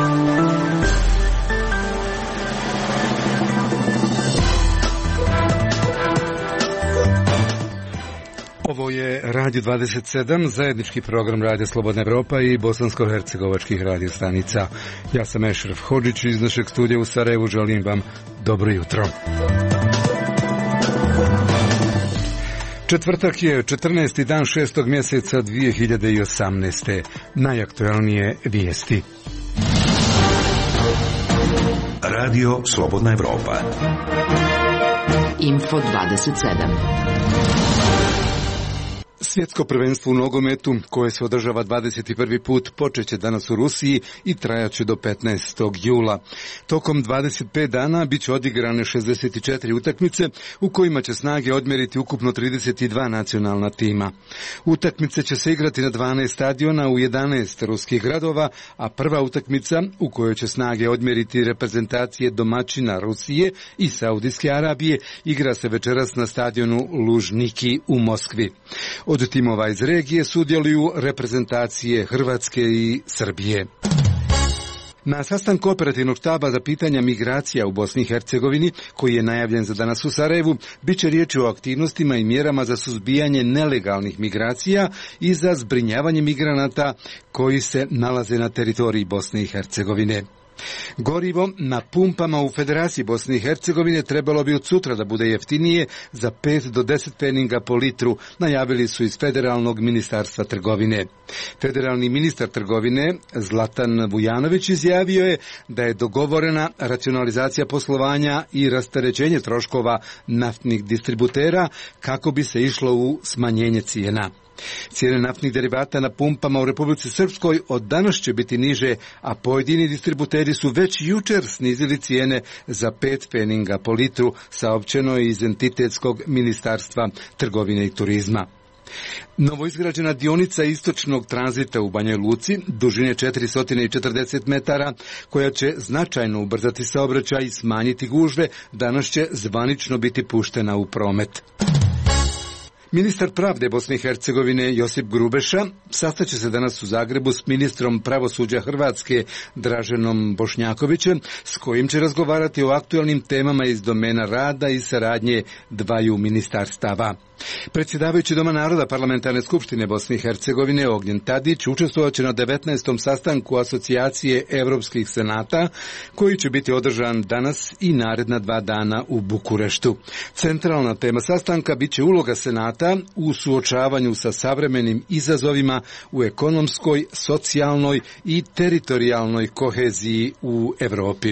Ovo je Radio 27, zajednički program Radio Slobodna Evropa i bosansko-hercegovačkih radio stanica. Ja sam Ešref Hodžić iz našeg studija u Sarajevu, želim vam dobro jutro. Četvrtak je 14. dan 6. mjeseca 2018. Najaktualnije vijesti. Radio Slobodna Evropa. Info 27. Svjetsko prvenstvo u nogometu, koje se održava 21. put, počeće danas u Rusiji i trajaće do 15. jula. Tokom 25 dana bit će odigrane 64 utakmice u kojima će snage odmjeriti ukupno 32 nacionalna tima. Utakmice će se igrati na 12 stadiona u 11 ruskih gradova, a prva utakmica u kojoj će snage odmjeriti reprezentacije domaćina Rusije i Saudijske Arabije igra se večeras na stadionu Lužniki u Moskvi. Od timova iz regije sudjeluju reprezentacije Hrvatske i Srbije. Na sastanku operativnog štaba za pitanja migracija u Bosni i Hercegovini, koji je najavljen za danas u Sarajevu, bit će riječi o aktivnostima i mjerama za suzbijanje nelegalnih migracija i za zbrinjavanje migranata koji se nalaze na teritoriji Bosne i Hercegovine. Gorivo na pumpama u Federaciji Bosne i Hercegovine trebalo bi od sutra da bude jeftinije za 5 do 10 peninga po litru, najavili su iz Federalnog ministarstva trgovine. Federalni ministar trgovine Zlatan Vujanović izjavio je da je dogovorena racionalizacija poslovanja i rasterećenje troškova naftnih distributera kako bi se išlo u smanjenje cijena. Cijene naftnih derivata na pumpama u Republici Srpskoj od danas će biti niže, a pojedini distributeri su već jučer snizili cijene za 5 peninga po litru, saopćeno je iz entitetskog ministarstva trgovine i turizma. Novoizgrađena dionica istočnog tranzita u Banjoj Luci, dužine 440 metara, koja će značajno ubrzati saobraćaj i smanjiti gužve, danas će zvanično biti puštena u promet. Ministar pravde Bosne i Hercegovine Josip Grubeša sastaće se danas u Zagrebu s ministrom pravosuđa Hrvatske Draženom Bošnjakovićem, s kojim će razgovarati o aktualnim temama iz domena rada i saradnje dvaju ministarstava. Predsjedavajući Doma naroda Parlamentarne skupštine Bosne i Hercegovine Ognjen Tadić učestvovat će na 19. sastanku Asocijacije Evropskih senata, koji će biti održan danas i naredna 2 dana u Bukureštu. Centralna tema sastanka bit će uloga senata u suočavanju sa savremenim izazovima u ekonomskoj, socijalnoj i teritorijalnoj koheziji u Europi.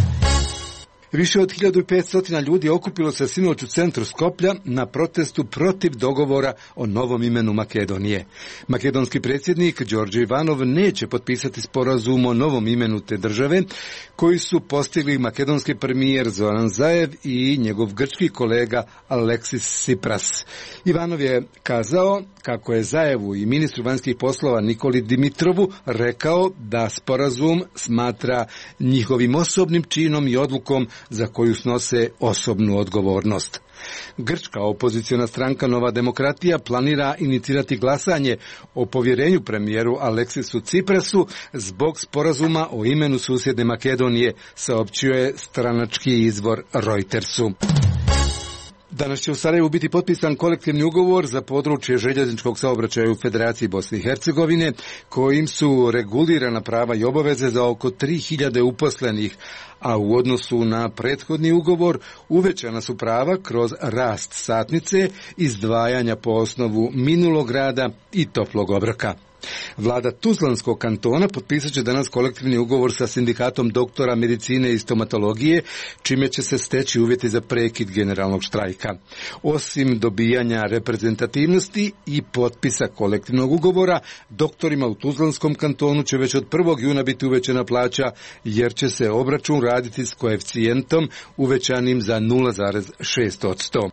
Više od 1500 ljudi okupilo se sinoć u centru Skoplja na protestu protiv dogovora o novom imenu Makedonije. Makedonski predsjednik Đorđe Ivanov neće potpisati sporazum o novom imenu te države, koji su postigli makedonski premijer Zoran Zaev i njegov grčki kolega Aleksis Tsipras. Ivanov je kazao kako je Zaevu i ministru vanjskih poslova Nikoli Dimitrovu rekao da sporazum smatra njihovim osobnim činom i odlukom za koju snose osobnu odgovornost. Grčka opoziciona stranka Nova demokratija planira inicirati glasanje o povjerenju premijeru Aleksisu Tsiprasu zbog sporazuma o imenu susjedne Makedonije, saopćio je stranački izvor Reutersu. Danas će u Sarajevu biti potpisan kolektivni ugovor za područje željezničkog saobraćaja u Federaciji Bosne i Hercegovine, kojim su regulirana prava i obaveze za oko 3000 uposlenih, a u odnosu na prethodni ugovor uvećana su prava kroz rast satnice, izdvajanja po osnovu minulog rada i toplog obroka. Vlada Tuzlanskog kantona potpisat će danas kolektivni ugovor sa sindikatom doktora medicine i stomatologije, čime će se steći uvjeti za prekid generalnog štrajka. Osim dobijanja reprezentativnosti i potpisa kolektivnog ugovora, doktorima u Tuzlanskom kantonu će već od 1. juna biti uvećana plaća, jer će se obračun raditi s koeficijentom uvećanim za 0,6%.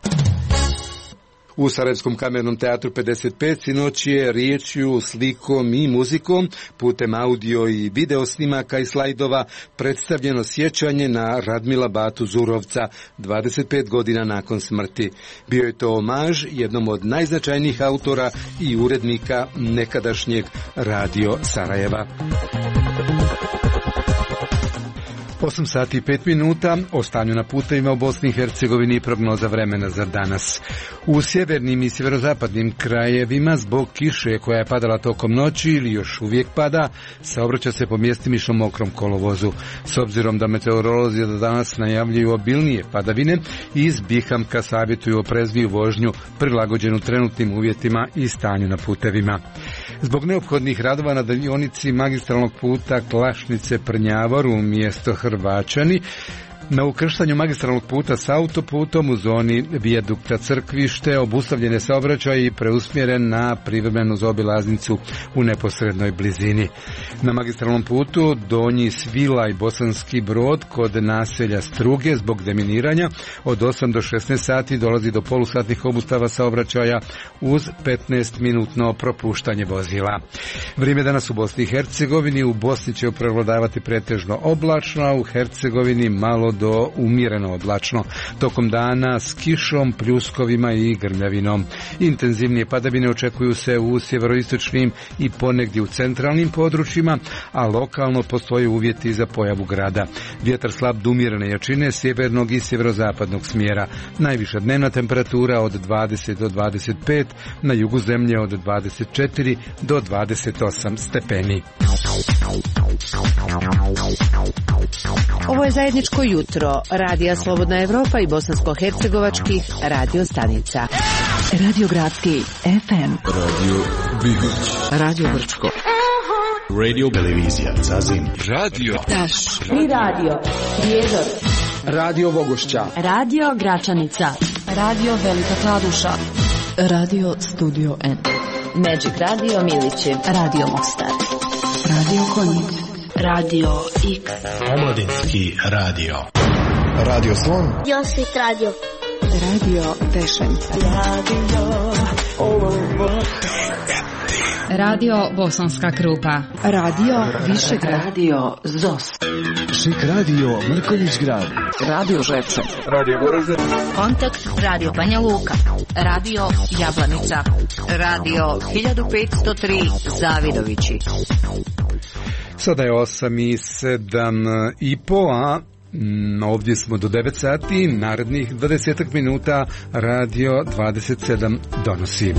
U Sarajevskom kamernom teatru 55 sinoć je riječju, slikom i muzikom putem audio i video snimaka i slajdova predstavljeno sjećanje na Radmila Batu Zurovca 25 godina nakon smrti. Bio je to omaž jednom od najznačajnijih autora i urednika nekadašnjeg Radio Sarajeva. 8 sati i 5 minuta, o stanju na putevima u Bosni i Hercegovini i prognoza vremena za danas. U sjevernim i sjeverozapadnim krajevima zbog kiše koja je padala tokom noći ili još uvijek pada, saobraća se po mjestimično mokrom kolovozu. S obzirom da meteorolozi do danas najavljuju obilnije padavine, iz Bihamka savjetuju oprezniju vožnju prilagođenu trenutnim uvjetima i stanju na putevima. Zbog neophodnih radova na dionici magistralnog puta Klašnice-Prnjavor u mjesto Hrvačani, na ukrštanju magistralnog puta s autoputom u zoni vijadukta Crkvište obustavljene saobraćaj i preusmjeren na privremenu zaobilaznicu u neposrednoj blizini. Na magistralnom putu Donji Svilaj Bosanski Brod kod naselja Struge zbog deminiranja od 8 do 16 sati dolazi do polusatnih obustava saobraćaja uz 15-minutno propuštanje vozila. Vrijeme danas u Bosni i Hercegovini, u Bosni će prevladavati pretežno oblačno, a u Hercegovini malo do umjereno oblačno. Tokom dana s kišom, pljuskovima i grmljavinom. Intenzivnije padavine očekuju se u sjeveroistočnim i ponegdje u centralnim područjima, a lokalno postoje uvjeti za pojavu grada. Vjetar slab do umjerene jačine sjevernog i sjeverozapadnog smjera. Najviša dnevna temperatura od 20 do 25, na jugu zemlje od 24 do 28 stepeni. Ovo je zajedničko jutro Radija Slobodna Evropa i bosansko-hercegovačkih radio stanica. Radio Gradski FM, Radio Bihać, Radio Brčko, Radio Televizija Zazin, Radio Taš i Radio Prijedor, Radio Vogošća, Radio Gračanica, Radio Velika Kladuša, Radio Studio N, Magic Radio Milići, Radio Mostar, Radio Konjic, Radio Ik, Omladinski radio, Radio Slon, Josip Radio, Radio Pešenica, Radio Bosanska Krupa, Radio Višegrad, Radio Zos, Šik Radio Mrkonjić Grad, Radio Žepče, Radio Goražde, Kontakt Radio Banja Luka, Radio Jablanica, Radio 1503 Zavidovići. Sada je 8:07, a ovdje smo do 9 sati, narednih 20 minuta Radio 27 donosi.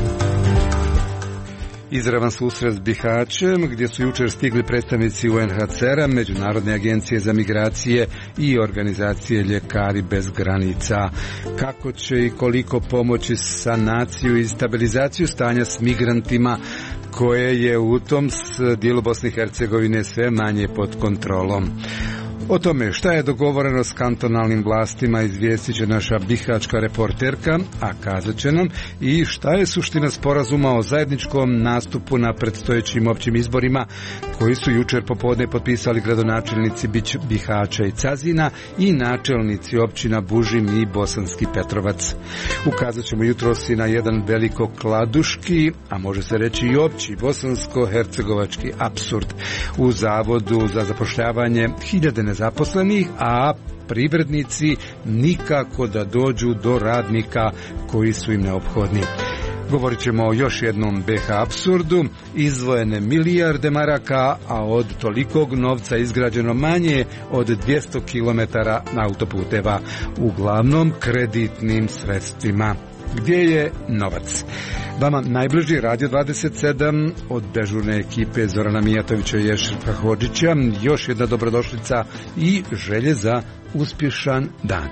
Izravan susret s Bihaćem, gdje su jučer stigli predstavnici UNHCR-a, Međunarodne agencije za migracije i organizacije Ljekari bez granica. Kako će i koliko pomoći sanaciju i stabilizaciju stanja s migrantima, koje je u tom dijelu Bosne i Hercegovine sve manje pod kontrolom. O tome šta je dogovoreno s kantonalnim vlastima izvijestit će naša bihaćka reporterka, a kazat će nam i šta je suština sporazuma o zajedničkom nastupu na predstojećim općim izborima koji su jučer popodne potpisali gradonačelnici Bihaća i Cazina i načelnici općina Bužim i Bosanski Petrovac. Ukazat ćemo jutros i na jedan veliko kladuški, a može se reći i opći bosansko-hercegovački apsurd. U Zavodu za zapošljavanje hiljade nezaposlenih, a privrednici nikako da dođu do radnika koji su im neophodni. Govorit ćemo o još jednom BH apsurdu, izdvojene milijarde maraka, a od tolikog novca izgrađeno manje od 200 km autoputeva, uglavnom kreditnim sredstvima. Gdje je novac? Vama najbliži Radio 27 od dežurne ekipe Zorana Mijatovića i Ješrka Hodžića, još jedna dobrodošlica i želje za uspješan dan.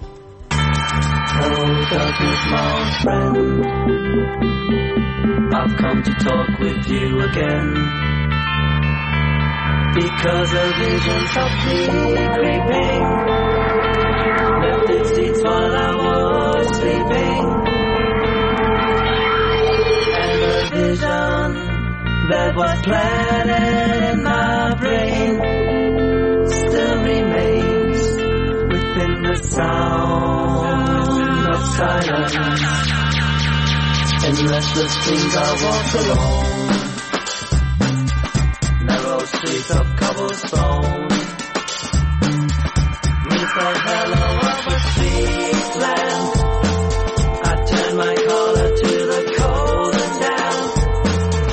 I've come to talk with you again, because a vision softly creeping left its seats while I was sleeping, and the vision that was planted in my brain still remains within the sound of silence. And restless things I walk alone, narrow streets of cobblestone, neath the halo of a street lamp, I turn my collar to the cold and damp.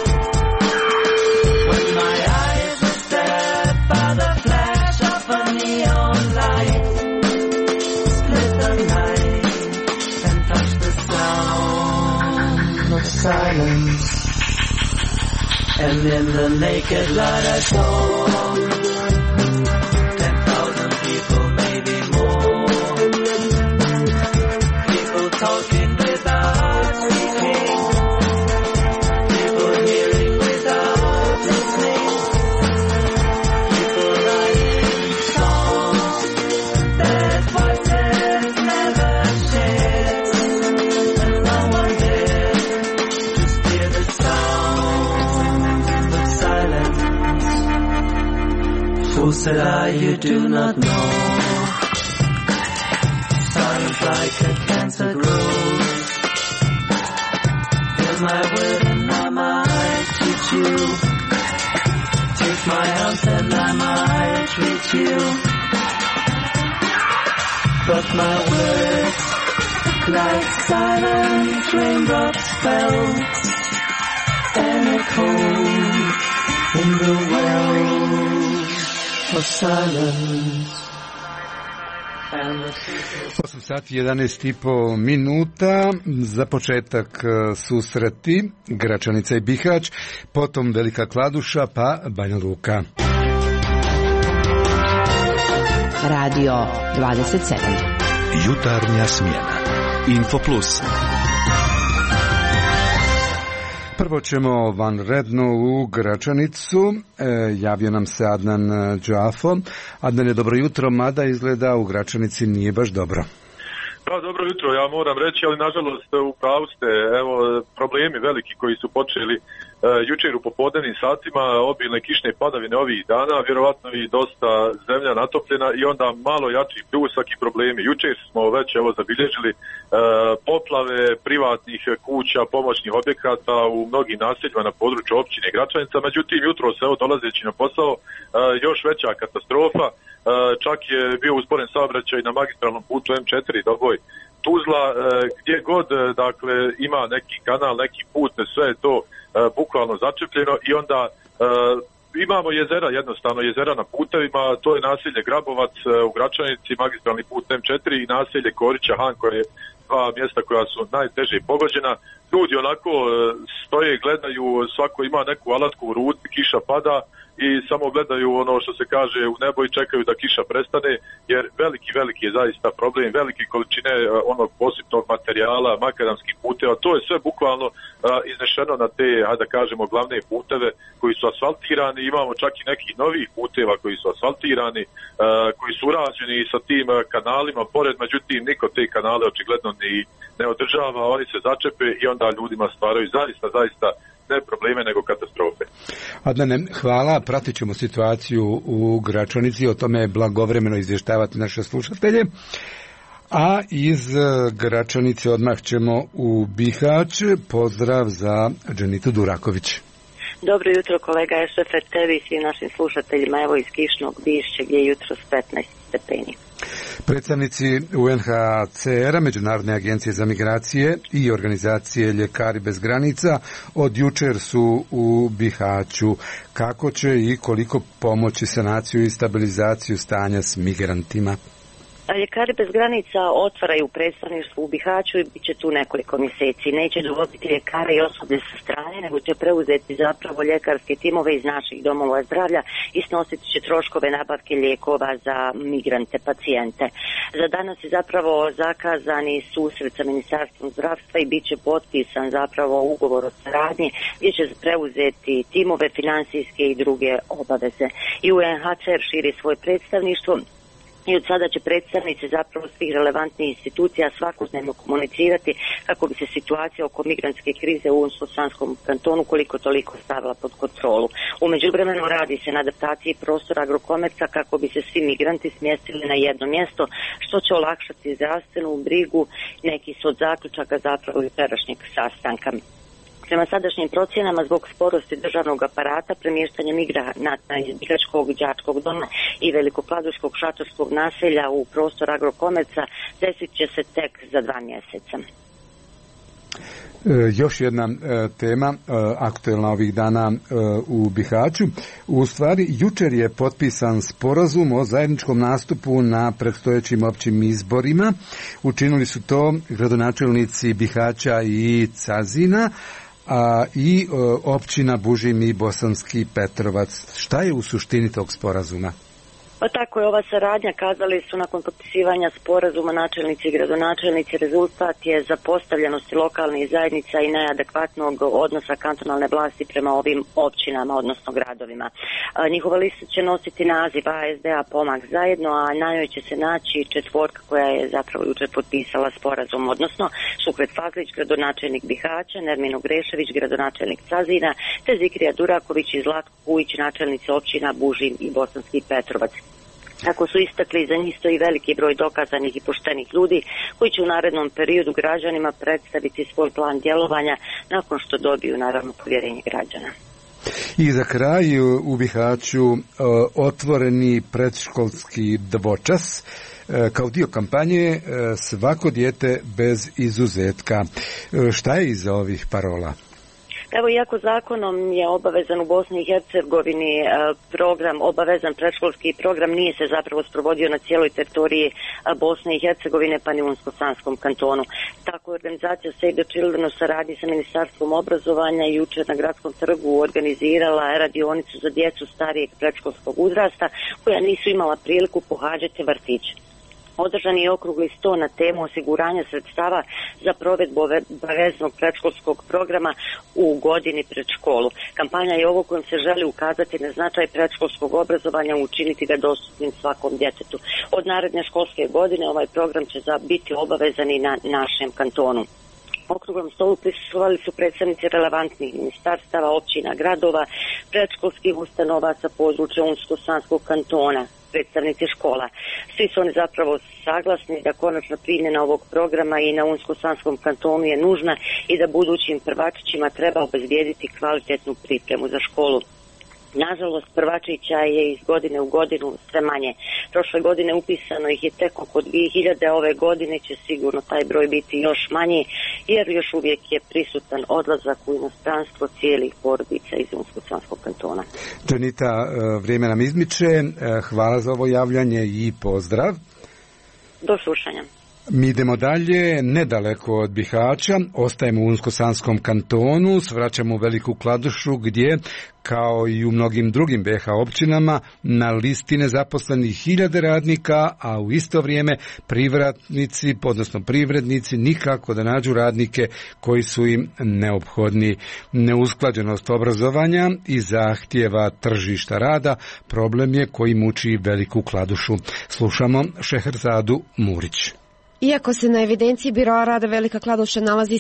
When my eyes are stabbed by the flash of a neon silence. And in the naked light I saw 10,000 people, maybe more. People talking without speaking. People hearing without listening. People writing songs that voices never shared. And no one there to steer the sound of silence. Fool said I, you do not know. Silence like a cancer grows. Here's my word and I might teach you. Take my hand and I might reach you. But my words, like silent raindrops, fell and echoed in the wells of silence. 8 sati 11,5 minuta, za početak susreti Gračanica i Bihać, potom Velika Kladuša, pa Banja Luka. Radio 27. Jutarnja smjena. Info Plus. Prvo ćemo vanredno u Gračanicu. Javio nam se Adnan Džafo. Adnan je dobro jutro, mada izgleda u Gračanici nije baš dobro. Pa dobro jutro, ja moram reći, ali nažalost u pravu ste, evo problemi veliki koji su počeli jučer u popodnevnim satima, obilne kišne padavine ovih dana, vjerovatno i dosta zemlja natopljena i onda malo jači pljusak i problemi. Jučer smo već evo zabilježili poplave privatnih kuća, pomoćnih objekata u mnogim naseljima na području općine Gračanica, međutim jutros evo dolazeći na posao još veća katastrofa. Čak je bio usporen saobraćaj na magistralnom putu M4 Doboj Tuzla, gdje god dakle ima neki kanal, neki put, sve je to bukvalno začepljeno i onda imamo jezera, jednostavno jezera na putevima, to je naselje Grabovac u Gračanici, magistralni put M4 i naselje Korića Han, koje je dva mjesta koja su najteže pogođena. Ljudi onako stoje, gledaju, svako ima neku alatku u ruci, kiša pada i samo gledaju ono što se kaže u nebo i čekaju da kiša prestane, jer veliki je zaista problem, velike količine onog posipnog materijala, makadamskih puteva, to je sve bukvalno iznešeno na te, hajde da kažemo, glavne puteve koji su asfaltirani. Imamo čak i nekih novih puteva koji su asfaltirani, koji su urađeni sa tim kanalima pored, međutim niko te kanale očigledno ni ne održava, oni se začepe i onda ljudima stvaraju zaista ne probleme nego katastrofe. Adnane, hvala, pratit ćemo situaciju u Gračanici, o tome blagovremeno izvještavati naše slušatelje. A iz Gračanice odmah ćemo u Bihać. Pozdrav za Dženitu Duraković. Dobro jutro kolega Ešefe, tebi i svim našim slušateljima, evo iz kišnog Bišće gdje je jutros 15 stepeni. Predstavnici UNHCR-a, Međunarodne agencije za migracije i organizacije Ljekari bez granica od jučer su u Bihaću. Kako će i koliko pomoći sanaciju i stabilizaciju stanja s migrantima? Ljekari bez granica otvaraju predstavništvo u Bihaću i bit će tu nekoliko mjeseci. Neće dovoditi ljekare i osoblje sa strane, nego će preuzeti zapravo ljekarske timove iz naših domova zdravlja i snositi će troškove nabavke lijekova za migrante, pacijente. Za danas je zapravo zakazani susret sa Ministarstvom zdravstva i bit će potpisan zapravo ugovor o saradnji gdje će preuzeti timove, financijske i druge obaveze. I UNHCR širi svoje predstavništvo i od sada će predstavnici zapravo svih relevantnih institucija svakodnevno komunicirati kako bi se situacija oko migrantske krize u Unsko-Sanskom kantonu koliko toliko stavila pod kontrolu. U međuvremenu radi se na adaptaciji prostora Agrokomerca kako bi se svi migranti smjestili na jedno mjesto, što će olakšati zdravstvenu brigu. Neki su od zaključaka zapravo i jučerašnjeg sastanka. Prema sadašnjim procjenama, zbog sporosti državnog aparata, premještanje migranata iz Bihaćkog, Đačkog doma i Velikokladuškog šatorskog naselja u prostor Agrokomerca desit će se tek za 2 mjeseca. Još jedna tema aktuelna ovih dana u Bihaću. U stvari, jučer je potpisan sporazum o zajedničkom nastupu na predstojećim općim izborima. Učinili su to gradonačelnici Bihaća i Cazina, a i općina Bužim i Bosanski Petrovac. Šta je u suštini tog sporazuma? Pa tako je ova saradnja, kazali su nakon potpisivanja sporazuma načelnici i gradonačelnici, rezultat je zapostavljenosti lokalnih zajednica i neadekvatnog odnosa kantonalne vlasti prema ovim općinama, odnosno gradovima. Njihova lista će nositi naziv ASDA Pomak zajedno, a na njoj će se naći četvorka koja je zapravo jučer potpisala sporazum, odnosno Šukret Faklić, gradonačelnik Bihaća, Nermino Grešević, gradonačelnik Cazina, te Zikrija Duraković i Zlatko Kujić, načelnici općina Bužim i Bosanski Petrovac. Tako su istakli, za njih stoji veliki broj dokazanih i poštenih ljudi koji će u narednom periodu građanima predstaviti svoj plan djelovanja nakon što dobiju naravno povjerenje građana. I za kraj u Bihaću otvoreni predškolski dvočas kao dio kampanje svako dijete bez izuzetka. Šta je iza ovih parola? Evo, iako zakonom je obavezan u Bosni i Hercegovini program, obavezan predškolski program nije se zapravo sprovodio na cijeloj teritoriji Bosne i Hercegovine pa ni u Unsko-Sanskom kantonu. Tako je organizacija Save the Children u saradnji sa Ministarstvom obrazovanja i jučer na Gradskom trgu organizirala radionicu za djecu starijeg predškolskog uzrasta koja nisu imala priliku pohađati vrtić. Održan je okrugli sto na temu osiguranja sredstava za provedbu obaveznog predškolskog programa u godini pred školu. Kampanja je ovo kojom se želi ukazati na značaj predškolskog obrazovanja, učiniti ga dostupnim svakom djetetu. Od naredne školske godine ovaj program će biti obavezan i na našem kantonu. Okruglom stolu prisustvovali su predstavnici relevantnih ministarstava, općina, gradova, predškolskih ustanova sa područja Unsko-Sanskog kantona, predstavnici škola. Svi su oni zapravo saglasni da konačna primjena ovog programa i na Unsko-Sanskom kantonu je nužna i da budućim prvačićima treba obezbijediti kvalitetnu pripremu za školu. Nažalost, prvačića je iz godine u godinu sve manje. Prošle godine upisano ih je tek oko 2000, ove godine će sigurno taj broj biti još manji, jer još uvijek je prisutan odlazak u inostranstvo cijelih porodica iz Unsko-Sanskog kantona. Džanita, vrijeme nam izmiče. Hvala za ovo javljanje i pozdrav. Do slušanja. Mi idemo dalje, nedaleko od Bihaća, ostajemo u Unsko-Sanskom kantonu, svraćamo u Veliku Kladušu gdje, kao i u mnogim drugim BiH općinama, na listi nezaposlenih 1000 radnika, a u isto vrijeme privrednici, odnosno privrednici, nikako da nađu radnike koji su im neophodni. Neusklađenost obrazovanja i zahtjeva tržišta rada problem je koji muči Veliku Kladušu. Slušamo Šeherzadu Murić. Iako se na evidenciji Biroa rada Velika Kladuša nalazi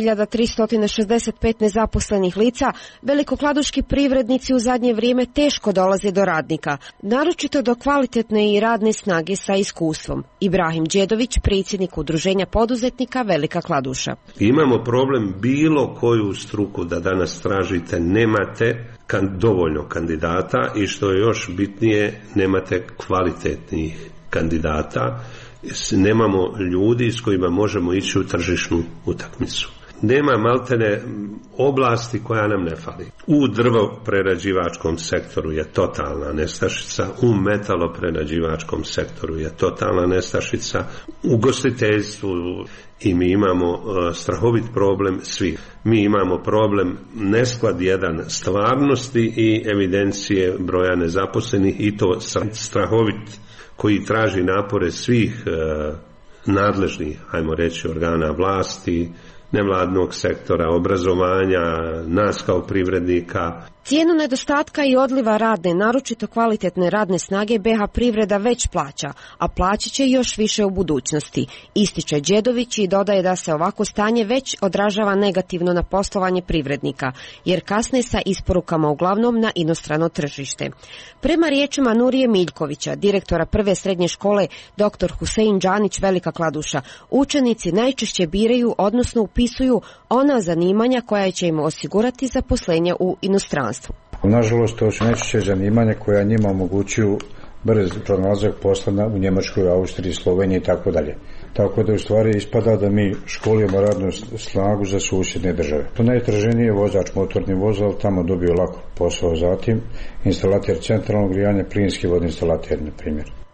7365 nezaposlenih lica, velikokladuški privrednici u zadnje vrijeme teško dolaze do radnika, naročito do kvalitetne i radne snage sa iskustvom. Ibrahim Đedović, predsjednik Udruženja poduzetnika Velika Kladuša. Imamo problem bilo koju struku da danas tražite, nemate dovoljno kandidata i što je još bitnije, nemate kvalitetnih kandidata. Nemamo ljudi s kojima možemo ići u tržišnu utakmicu. Nema maltene oblasti koja nam ne fali. U drvoprerađivačkom sektoru je totalna nestašica, u metaloprerađivačkom sektoru je totalna nestašica, u gostiteljstvu i mi imamo strahovit problem svi. Mi imamo problem nesklad jedan stvarnosti i evidencije broja nezaposlenih i to strahovit koji traži napore svih nadležnih, ajmo reći, organa vlasti, nevladnog sektora, obrazovanja, nas kao privrednika. Cijenu nedostatka i odliva radne, naročito kvalitetne radne snage, BiH privreda već plaća, a plaćat će još više u budućnosti, ističe Đedović i dodaje da se ovako stanje već odražava negativno na poslovanje privrednika, jer kasne sa isporukama uglavnom na inostrano tržište. Prema riječima Nurije Miljkovića, direktora prve srednje škole dr. Husein Džanić Velika Kladuša, učenici najčešće biraju, odnosno upisuju ona zanimanja koja će im osigurati zaposlenje u inostranstvu. Nažalost, to su najčešće zanimanja koja njima omogućuju brz pronalazak posla u Njemačkoj, Austriji, Sloveniji i tako dalje. Tako da u stvari ispada da mi školimo radnu snagu za susjedne države. To najtraženije je vozač motornih vozila, tamo dobio lako posao, zatim instalater centralnog grijanja, plinski vodinstalater, na primjer.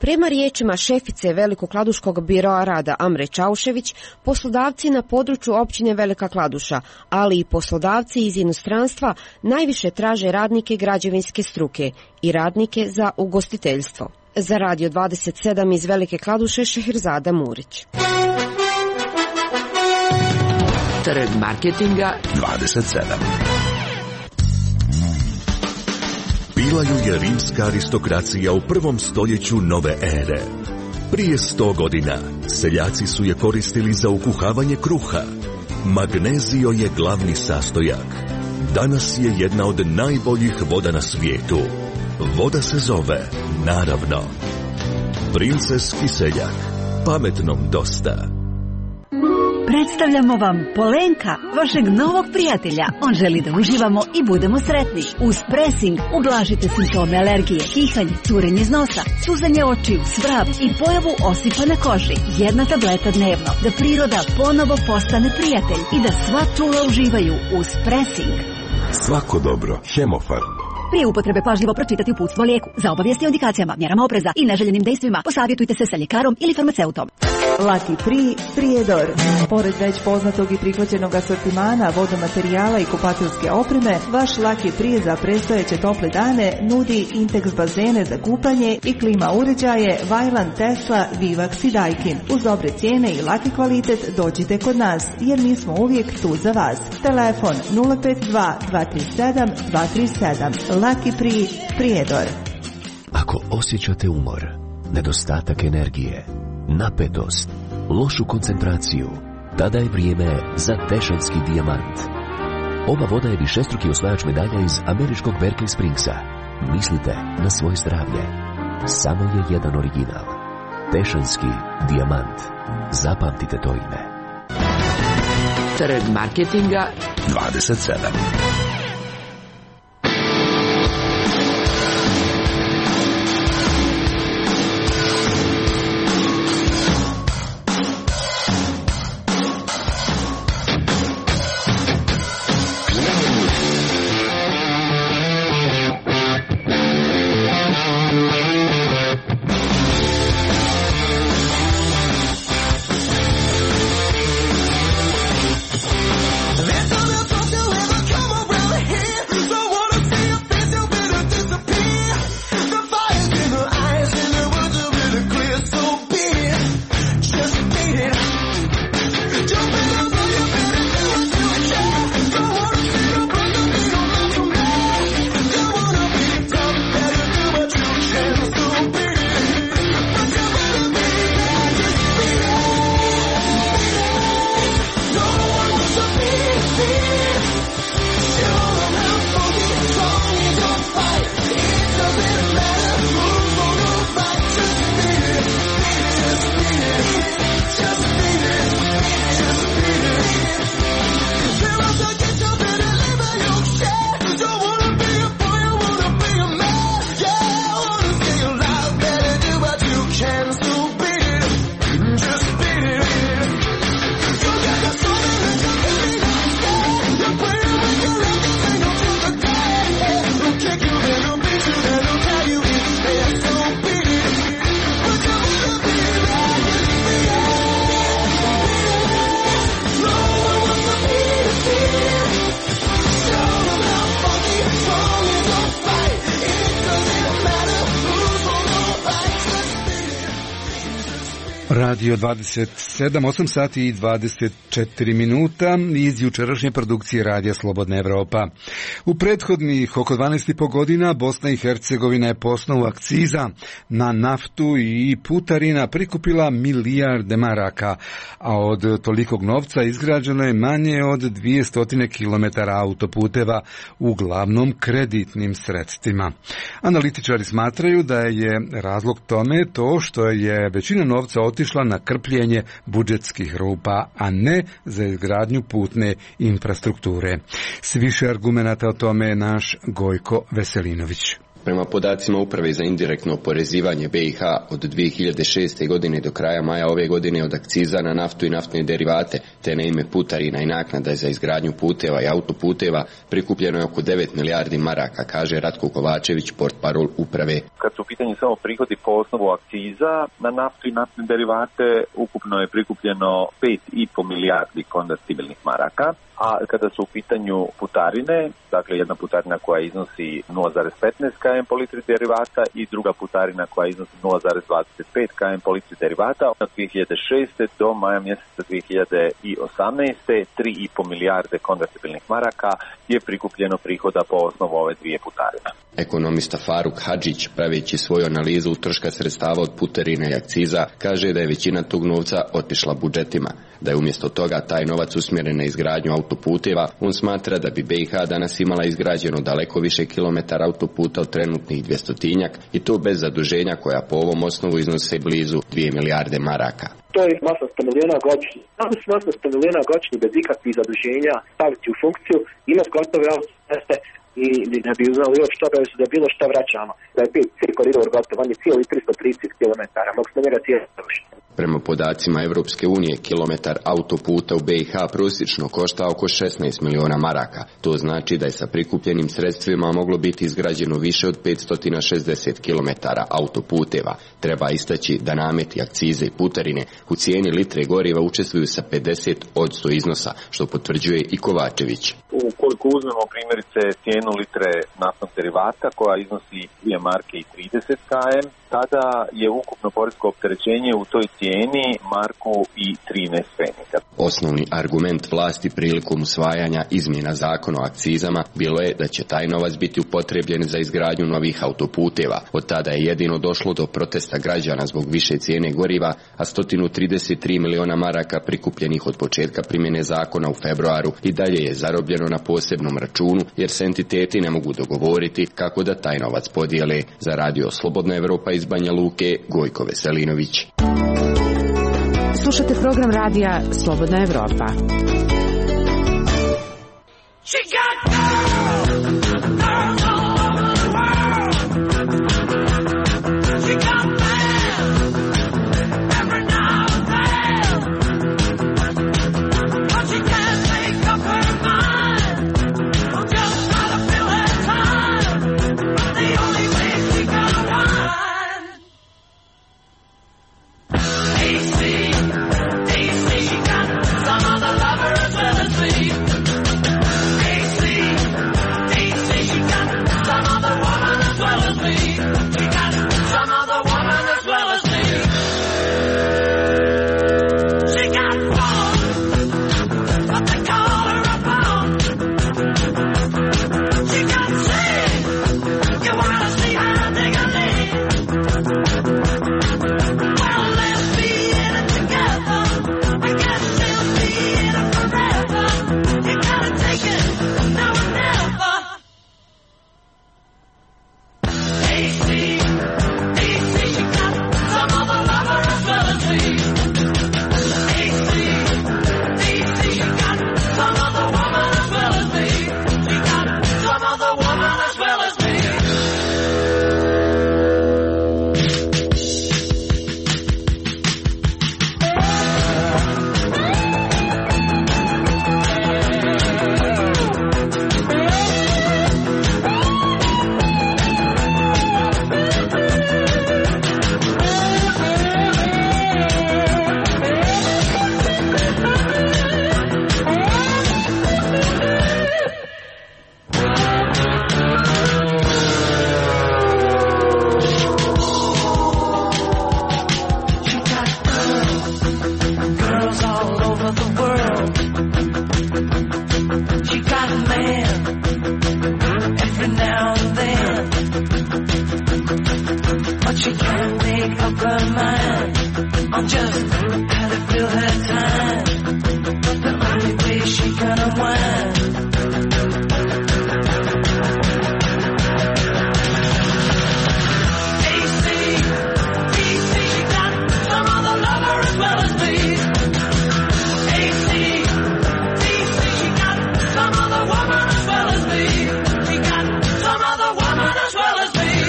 Prema riječima šefice Velikokladuškog biroa rada Amre Čaušević, poslodavci na području općine Velika Kladuša, ali i poslodavci iz inostranstva najviše traže radnike građevinske struke i radnike za ugostiteljstvo. Za Radio 27 iz Velike Kladuše, Šeherzada Murić. Trg marketinga 27. Bila ju je rimska aristokracija u 1. stoljeću nove ere. Prije 100 godina seljaci su je koristili za ukuhavanje kruha. Magnezio je glavni sastojak. Danas je jedna od najboljih voda na svijetu. Voda se zove, naravno, Princeski seljak. Pametnom dosta. Predstavljamo vam Polenka, vašeg novog prijatelja. On želi da uživamo i budemo sretni. Uz presing ublažite simptome alergije, kihanje, curenje iz nosa, suzanje očiju, svrab i pojavu osipa na koži. 1 tableta dnevno, da priroda ponovo postane prijatelj i da sva čula uživaju uz presing. Svako dobro, Hemofarm. Prije upotrebe pažljivo pročitati uputstvo o lijeku. Za obavijesti o indikacijama, mjerama opreza i neželjenim dejstvima posavjetujte se sa ljekarom ili farmaceutom. Lucky Free Prijedor. Pored već poznatog i prihvaćenog asortimana vodomaterijala i kupateljske opreme, vaš Lucky Free za predstojeće tople dane nudi Intex bazene za kupanje i klima uređaje Vajlan, Tesla, Vivax i Daikin. Uz dobre cijene i laki kvalitet dođite kod nas, jer mi smo uvijek tu za vas. Telefon 052 237 237. Lucky Free Prijedor. Ako osjećate umor, nedostatak energije, napetost, lošu koncentraciju, tada je vrijeme za Tešanski dijamant. Ova voda je višestruki osvajač medalja iz američkog Berkeley Springsa. Mislite na svoje zdravlje. Samo je jedan original. Tešanski dijamant. Zapamtite to ime. Trg marketinga 27. Radio 27, 8 sati i 24 minuta iz jučerašnje produkcije Radija Slobodna Evropa. U prethodnih oko 12,5 godina Bosna i Hercegovina je po osnovu akciza na naftu i putarina prikupila milijarde maraka, a od tolikog novca izgrađeno je manje od 200 km autoputeva, uglavnom kreditnim sredstvima. Analitičari smatraju da je razlog tome to što je većina novca otišla na krpljenje budžetskih rupa, a ne za izgradnju putne infrastrukture. S više argumenata o tome je naš Gojko Veselinović. Prema podacima Uprave za indirektno oporezivanje BiH od 2006. godine do kraja maja ove godine od akciza na naftu i naftne derivate, te na ime putarina i naknada za izgradnju puteva i autoputeva prikupljeno je oko 9 milijardi maraka, kaže Ratko Kovačević, portparol Uprave. Kad su u pitanju samo prihodi po osnovu akciza na naftu i naftne derivate, ukupno je prikupljeno 5,5 milijardi konvertibilnih maraka, a kada su u pitanju putarine, dakle jedna putarina koja iznosi 0,15 km po litri derivata i druga putarina koja iznosi 0,25 km po litri derivata, od 2006. do maja mjeseca 2018. 3,5 milijarde konvertibilnih maraka je prikupljeno prihoda po osnovu ove dvije putarine. Ekonomista Faruk Hadžić, praveći svoju analizu utroška sredstava od putarina i akciza, kaže da je većina tog novca otišla budžetima, da je umjesto toga taj novac usmjeren na izgradnju autoputeva. On smatra da bi BiH danas imala izgrađeno daleko više kilometara autoputa od trenutnih 200-tinjak i to bez zaduženja koja po ovom osnovu iznose blizu 2 milijarde maraka. To je 800 milijuna godišnje. Samo su 800 milijuna godišnje bez ikakvih zaduženja staviti u funkciju, imati gotove autoceste i ne bi uznali uopšte da bilo šta vraćamo. Da je cijeli koridor gotov, on je cijeli 330 km, mogu se njega cijeli završiti. Prema podacima Europske unije, kilometar autoputa u BiH prosječno košta oko 16 miliona maraka. To znači da je sa prikupljenim sredstvima moglo biti izgrađeno više od 560 kilometara autoputeva. Treba istaći da nameti, akcize i putarine u cijeni litre goriva učestvuju sa 50% iznosa, što potvrđuje i Kovačević. Ukoliko uzmemo primjerice cijenu litre naftnog derivata koja iznosi 2 marke i 30 km, tada je ukupno poresko opterećenje u toj cijeni marku i 13 pfennika. Osnovni argument vlasti prilikom usvajanja izmjena zakona o akcizama bilo je da će taj novac biti upotrebljen za izgradnju novih autoputeva. Od tada je jedino došlo do protesta građana zbog više cijene goriva, a 133 miliona maraka prikupljenih od početka primjene zakona u februaru i dalje je zarobljeno na posebnom računu, jer se entiteti ne mogu dogovoriti kako da taj novac podijele. Za Radio Slobodna Evropa iz Banja Luke, Gojko Veselinović. Slušate program radija Slobodna Evropa. As well as me.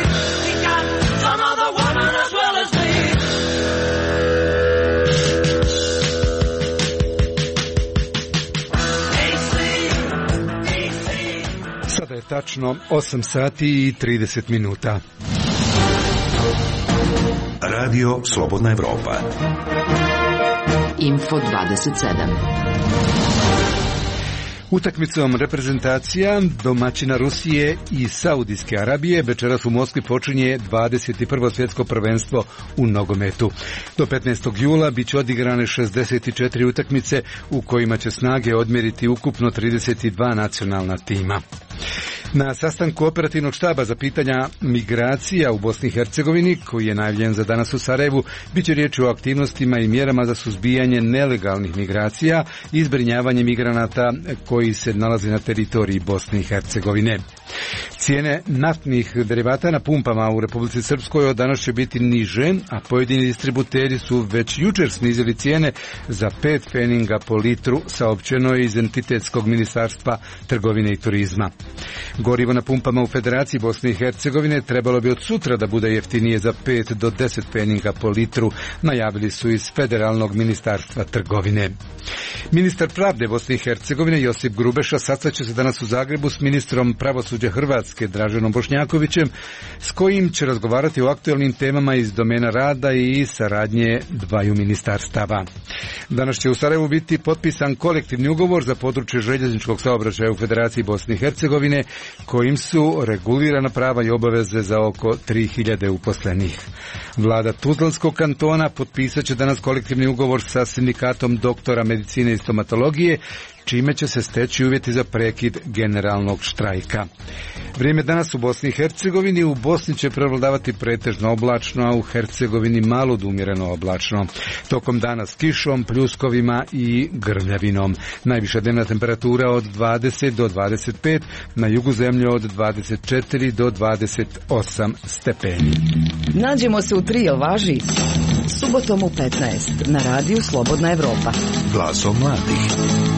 tačno 8 sati i 30 minuta. Radio Slobodna Evropa. Info 27. Utakmicom reprezentacija domaćina Rusije i Saudijske Arabije večeras u Moskvi počinje 21. svjetsko prvenstvo u nogometu. Do 15. jula bit će odigrane 64 utakmice u kojima će snage odmjeriti ukupno 32 nacionalna tima. Na sastanku operativnog štaba za pitanja migracija u Bosni i Hercegovini, koji je najavljen za danas u Sarajevu, bit će riječ o aktivnostima i mjerama za suzbijanje nelegalnih migracija i zbrinjavanje migranata koji se nalaze na teritoriji Bosne i Hercegovine. Cijene naftnih derivata na pumpama u Republici Srpskoj od danas će biti niže, a pojedini distributeri su već jučer snizili cijene za 5 pfeninga po litru, saopćeno je iz Entitetskog ministarstva trgovine i turizma. Gorivo na pumpama u Federaciji Bosne i Hercegovine trebalo bi od sutra da bude jeftinije za 5 do 10 pfeninga po litru, najavili su iz Federalnog ministarstva trgovine. Ministar pravde Bosne i Hercegovine Josip Grubeša sastaće se danas u Zagrebu s ministrom pravosuđa Hrvatske Draženom Bošnjakovićem, s kojim će razgovarati o aktualnim temama iz domena rada i saradnje dvaju ministarstava. Danas će u Sarajevu biti potpisan kolektivni ugovor za područje željezničkog saobraćaja u Federaciji Bosne i Hercegovine, kojim su regulirana prava i obaveze za oko 3000 uposlenih. Vlada Tuzlanskog kantona potpisat će danas kolektivni ugovor sa sindikatom doktora medicine i stomatologije, čime će se steći uvjeti za prekid generalnog štrajka. Vrijeme danas u Bosni i Hercegovini. U Bosni će prevladavati pretežno oblačno, a u Hercegovini malo do umjereno oblačno. Tokom dana s kišom, pljuskovima i grmljavinom. Najviša dnevna temperatura od 20 do 25, na jugu zemlje od 24 do 28 stepeni. Nađemo se u Trio važi subotom u 15 na radiju Slobodna Evropa. Glasom mladih.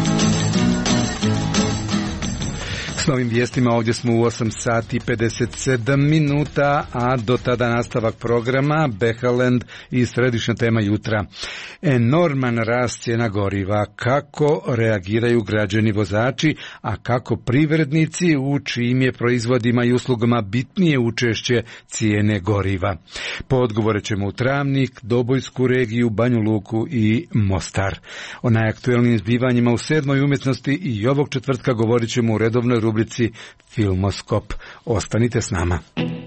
S novim vijestima ovdje smo u 8 sati 57 minuta, a do tada nastavak programa Behaland i središnja tema jutra. Enorman rast cijena goriva, kako reagiraju građani vozači, a kako privrednici u čijim je proizvodima i uslugama bitnije učešće cijene goriva. Po odgovore ćemo u Travnik, Dobojsku regiju, Banju Luku i Mostar. O najaktualnim zbivanjima u 7. umjetnosti i ovog četvrtka govorit ćemo u redovnoj rubrici Filmoskop. Ostanite s nama.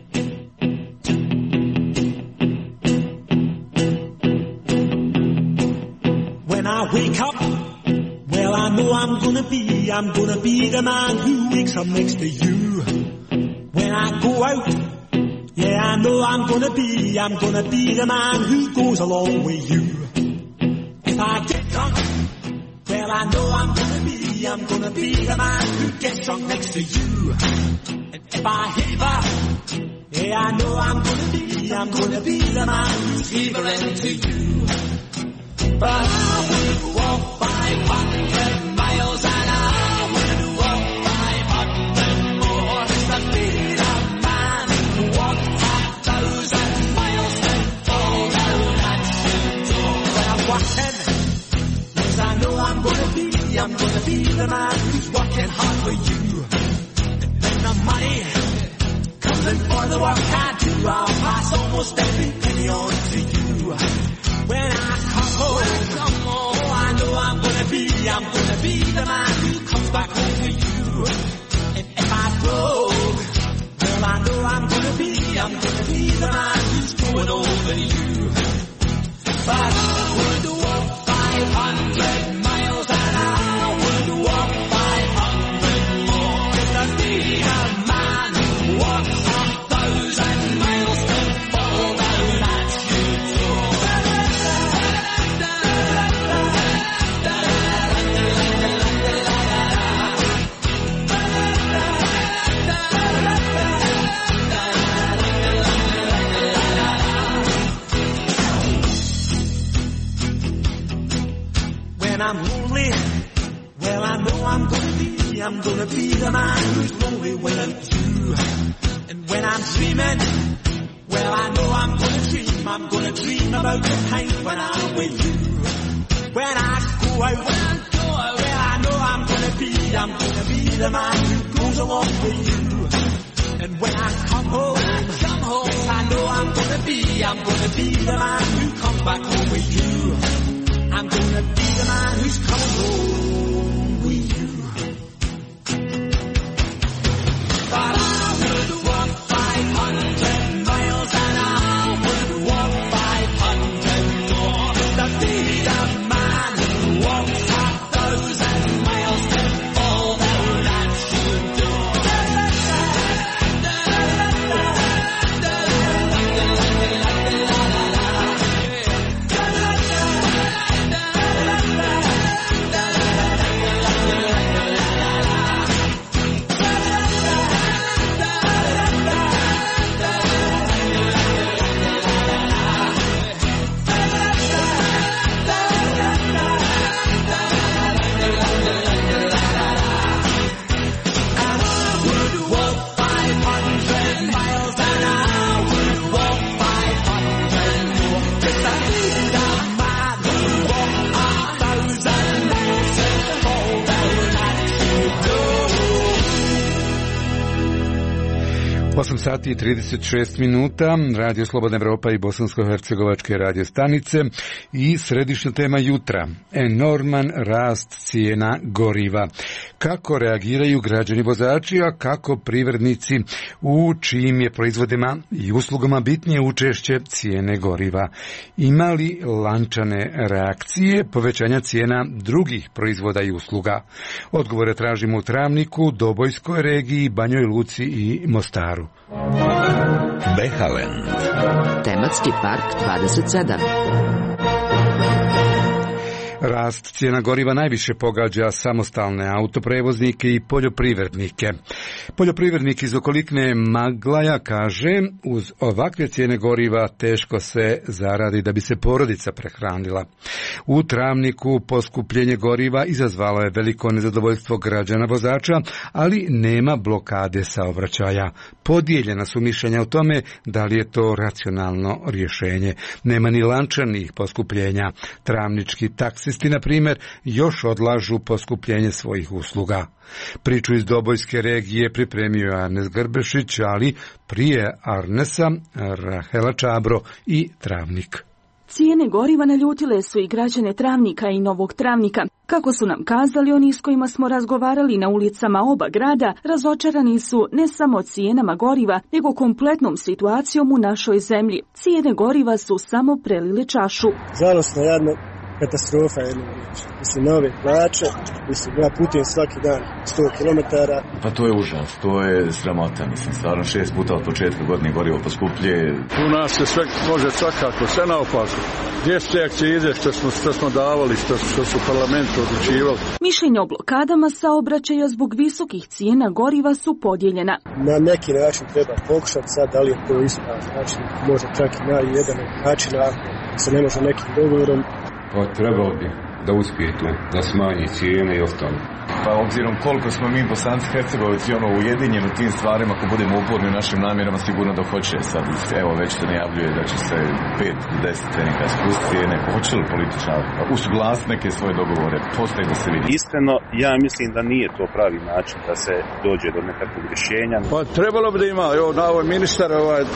When I wake up, well I know I'm gonna be the man who wakes up next to you. When I go out, yeah I know I'm gonna be the man who goes along with you. If I get drunk, well I know I'm gonna be the man who gets drunk next to you. And if I heaver, yeah I know I'm gonna be the man who's heavering to you. But I would walk 500 miles and I would walk 500 more to be the man who walked 1,000 miles and fall down at your door. When I'm walking, yes I know I'm gonna be the man who's working hard for you. And when the money comes in for the work I do, I'll pass almost every penny on to you. When I come home, I know I'm gonna be the man who comes back home to you. And if I broke, well I know I'm gonna be the man who's going over you. But I would walk 500 miles and I would walk 500 more to be a man who walks 1,000 miles to fall down at your door. When I'm lonely, well I know I'm gonna be the man who's lonely without you. And when I'm dreaming, well I know I'm gonna dream about the time when I'm with you. When I go out, well I know I'm gonna be the man who goes along with you. And when I come home, yes, I know I'm gonna be the man who comes back home with you. I'm gonna be the man who's coming home with you. But I would walk 500 miles and I would walk 500 more to be the man who walks 1,000 miles to fall down at your door. Osam sati i 36 minuta, Radio Slobodna Evropa i Bosansko-hercegovačke radio stanice i središnja tema jutra, enorman rast cijena goriva. Kako reagiraju građani vozači, a kako privrednici u čijim je proizvodima i uslugama bitnije učešće cijene goriva. Ima li lančane reakcije povećanja cijena drugih proizvoda i usluga? Odgovore tražimo u Travniku, Dobojskoj regiji, Banjoj Luci i Mostaru. Behalen. Tematski park 27. Rast cijena goriva najviše pogađa samostalne autoprevoznike i poljoprivrednike. Poljoprivrednik iz okoline Maglaja kaže, uz ovakve cijene goriva teško se zaradi da bi se porodica prehranila. U Travniku poskupljenje goriva izazvalo je veliko nezadovoljstvo građana vozača, ali nema blokade saobraćaja. Podijeljena su mišljenja o tome da li je to racionalno rješenje. Nema ni lančanih poskupljenja. Travnički taksisti, na primjer, još odlažu poskupljenje svojih usluga. Priču iz Dobojske regije pripremio Arnes Grbešić, ali prije Arnesa Rahela Čabro i Travnik. Cijene goriva naljutile su i građane Travnika i Novog Travnika. Kako su nam kazali oni s kojima smo razgovarali na ulicama oba grada, razočarani su ne samo cijenama goriva, nego kompletnom situacijom u našoj zemlji. Cijene goriva su samo prelile čašu. Žalosno, jadno, katastrofa jedna riječ. Mislim, nove plaće, mislim, ja putujem svaki dan 100 km. Pa to je užas, to je sramota, mislim, stvarno 6 puta od početka godine gorivo poskupljuje. U nas se sve može svakako, sve naopako. Gdje su te akcize što smo davali, što su u parlamentu odlučivali? Mišljenja o blokadama saobraćaja zbog visokih cijena goriva su podijeljena. Na neki način treba pokušati sad, da li je to ispravan način, može čak i na jedan način, ako se ne može nekim dogovorom. Pa trebalo bi da uspije tu, da smanji cijene i ostalo. Pa obzirom koliko smo mi Bosanci Hercegovci ujedinjeni u tim stvarima, ako budemo uporni u našim namjerama, sigurno da hoće. Sad, evo, već se najavljuje da će se 5-10 treninga spustiti cijene. Hoće li politična usuglasiti neke svoje dogovore? Postoje da se vidi. Iskreno, ja mislim da nije to pravi način da se dođe do nekakvog rješenja. Pa trebalo bi da ima, evo, na ovaj ministar,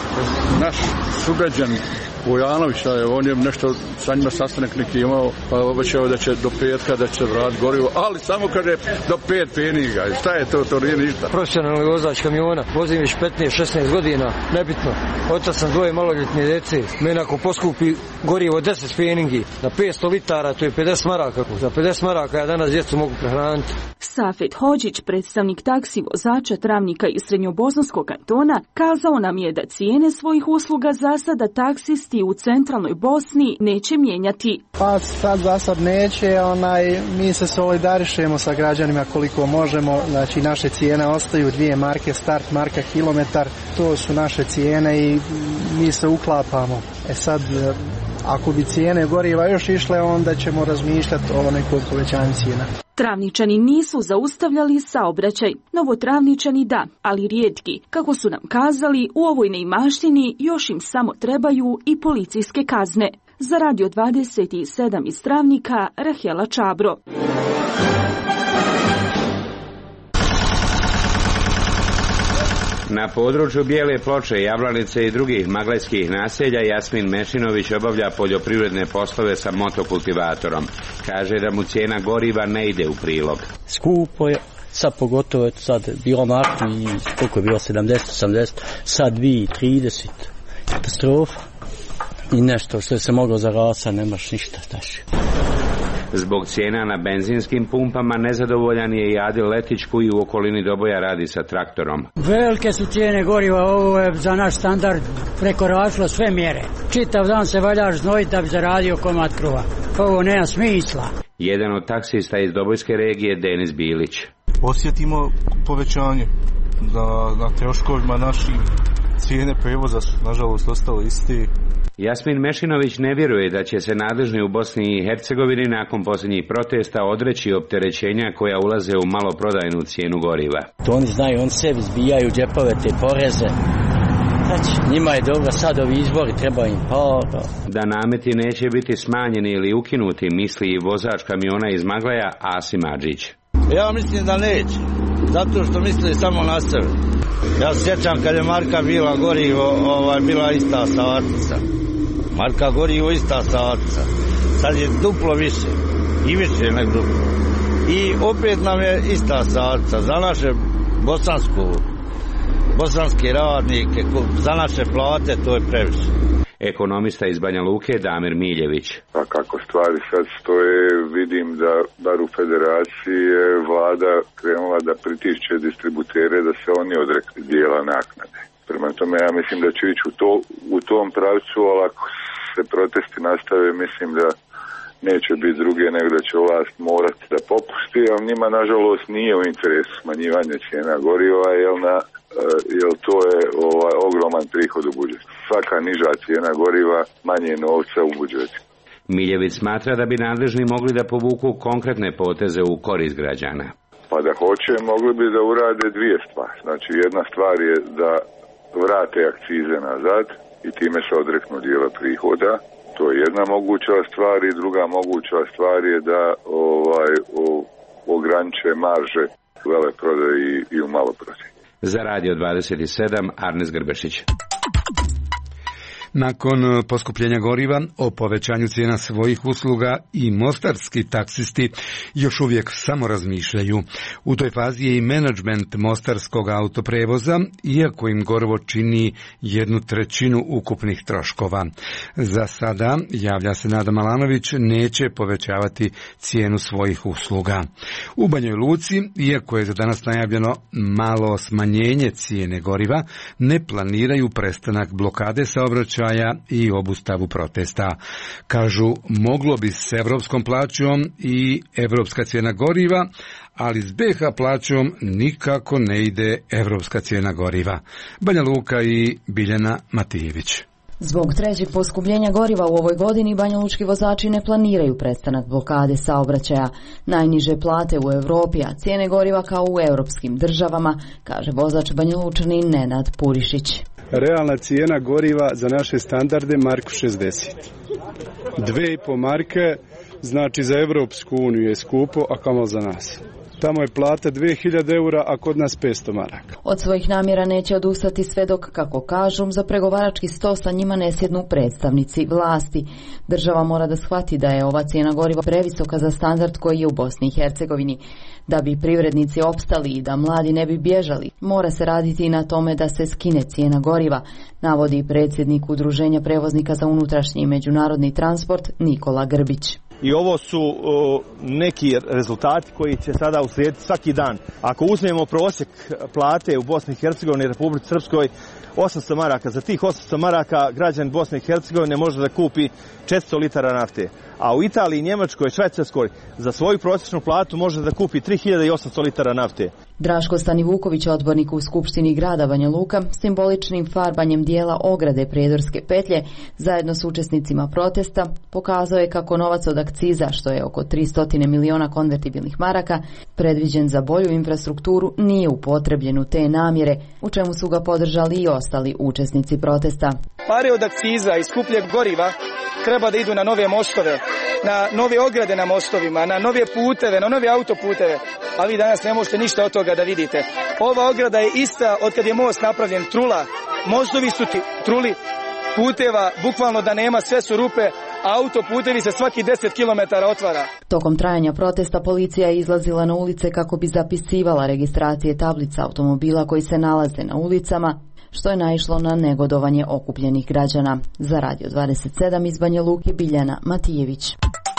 naš sugrađan Vujanović, on je nešto sa njima sastanak neki imao, pa obećao da će do petka da će se vratiti gorivo, ali samo kaže do 5 pfeniga. Šta je to? To nije ništa. Profesionalni vozač kamiona, vozim već 15-16 godina, nebitno. Otac sam 2 maloljetne djece. Meni ako poskupi gorivo 10 pfeningi na 500 litara, to je 50 maraka. Za 50 maraka ja danas djecu mogu prehraniti. Safet Hođić, predstavnik taksi vozača Travnika iz Srednjobosanskog kantona, kazao nam je da cijene svojih usluga za sada taksisti u centralnoj Bosni neće mijenjati. Pa sad za sad neće, mi se solidarišemo sa građanima koliko možemo, znači naše cijene ostaju 2 marke, start marka, kilometar, to su naše cijene i mi se uklapamo. Sad, ako bi cijene goriva još išle, onda ćemo razmišljati o nekom povećanju cijena. Travničani nisu zaustavljali saobraćaj, Novotravničani da, ali rijetki. Kako su nam kazali, u ovoj neimaštini još im samo trebaju i policijske kazne. Za Radio 27 iz Travnika, Rahela Čabro. Na području Bijele Ploče, Jablanice i drugih maglajskih naselja Jasmin Mešinović obavlja poljoprivredne poslove sa motokultivatorom. Kaže da mu cijena goriva ne ide u prilog. Skupo je, sad pogotovo sad bilo martno i koliko je bilo 70-80, sad 2,30. Katastrofa. I nešto što se moglo zagasati, nemaš ništa taši. Zbog cijena na benzinskim pumpama nezadovoljan je i Adil Letić koji u okolini Doboja radi sa traktorom. Velike su cijene goriva, ovo je za naš standard prekoračilo sve mjere. Čitav dan se valjaš znojiti da bi zaradio komad kruva. Ovo nema smisla. Jedan od taksista iz Dobojske regije, Denis Bilić. Osjetimo povećanje na troškovima naših, cijene prevoza su nažalost ostale iste. Jasmin Mešinović ne vjeruje da će se nadležni u Bosni i Hercegovini nakon posljednjih protesta odreći opterećenja koja ulaze u maloprodajnu cijenu goriva. To oni znaju, oni sebi zbijaju džepove te poreze. Znači, njima je dobro, sad ovi izbori, treba im para. Da nameti neće biti smanjeni ili ukinuti, misli i vozač kamiona iz Maglaja Asim Adžić. Ja mislim da neće, zato što misli samo na sebe. Ja se sjećam kad je marka bila gorivo, bila ista savatica. Marka gorivo ista savatica. Sad je duplo više. I više nek duplo. I opet nam je ista savatica. Za naše bosanske radnike, za naše plate, to je previše. Ekonomista iz Banja Luke Damir Miljević. Pa kako stvari sad stoje, vidim da bar u federaciji je vlada krenula da pritišće distributere da se oni odreknu dijela naknade. Prema tome ja mislim da će ići u tom pravcu, ali ako se protesti nastave, mislim da neće biti druge nego da će vlast morati da popusti, ali njima nažalost nije u interesu smanjivanje cijena goriva, jer to je ogroman prihod u budžetu. Svaka niža cijena goriva, manje novca u budžetu. Miljević smatra da bi nadležni mogli da povuku konkretne poteze u korist građana. Pa da hoće, mogli bi da urade dvije stvari. Znači jedna stvar je da vrate akcize nazad i time se odreknu dijela prihoda. To je jedna moguća stvar i druga moguća stvar je da ograniče marže u veleprodaji i u maloprodaji. Za Radio 27, Arnes Grbešić. Nakon poskupljenja goriva, o povećanju cijena svojih usluga i mostarski taksisti još uvijek samo razmišljaju. U toj fazi je i menadžment mostarskog autoprevoza, iako im gorivo čini 1/3 ukupnih troškova. Za sada, javlja se Nada Malanović, neće povećavati cijenu svojih usluga. U Banjoj Luci, iako je za danas najavljeno malo smanjenje cijene goriva, ne planiraju prestanak blokade saobraćaja i obustavu protesta. Kažu, moglo bi s evropskom plaćom i evropska cijena goriva, ali s BiH plaćom nikako ne ide evropska cijena goriva. Banja Luka i Biljana Matijević. Zbog trećeg poskupljenja goriva u ovoj godini banjalučki vozači ne planiraju prestanak blokade saobraćaja. Najniže plate u Europi, a cijene goriva kao u europskim državama, kaže vozač Banjalučanin Nenad Purišić. Realna cijena goriva za naše standarde marku 60. 2,5 marke, znači za Evropsku uniju je skupo, a kamo za nas. Tamo je plata 2000 eura, a kod nas 500 maraka. Od svojih namjera neće odustati sve dok, kako kažu, za pregovarački sto sa njima ne sjednu predstavnici vlasti. Država mora da shvati da je ova cijena goriva previsoka za standard koji je u Bosni i Hercegovini. Da bi privrednici opstali i da mladi ne bi bježali, mora se raditi i na tome da se skine cijena goriva, navodi predsjednik Udruženja prevoznika za unutrašnji i međunarodni transport Nikola Grbić. I ovo su neki rezultati koji će sada uslijediti svaki dan. Ako uzmemo prosjek plate u Bosni i Hercegovini i Republici Srpskoj 800 maraka, za tih 800 maraka građan Bosne i Hercegovine može da kupi 400 litara nafte. A u Italiji, Njemačkoj, Švajcarskoj za svoju prosječnu platu može da kupi 3800 litara nafte. Draško Stanivuković, odbornik u Skupštini grada Banja Luka, simboličnim farbanjem dijela ograde Prijedorske petlje, zajedno s učesnicima protesta, pokazao je kako novac od akciza, što je oko 300 miliona konvertibilnih maraka, predviđen za bolju infrastrukturu, nije upotrebljen u te namjere, u čemu su ga podržali i ostali učesnici protesta. Pare od akciza i skupljeg goriva treba da idu na nove mostove, na nove ograde na mostovima, na nove puteve, na nove autoputeve, a vi danas ne možete ništa od toga da vidite. Ova ograda je ista od kad je most napravljen, trula, mostovi su truli, puteva bukvalno da nema, sve su rupe, autoputevi se svaki 10 km otvara. Tokom trajanja protesta policija je izlazila na ulice kako bi zapisivala registracije tablica automobila koji se nalaze na ulicama, što je naišlo na negodovanje okupljenih građana. Za Radio 27 iz Banja Luke, Biljana Matijević.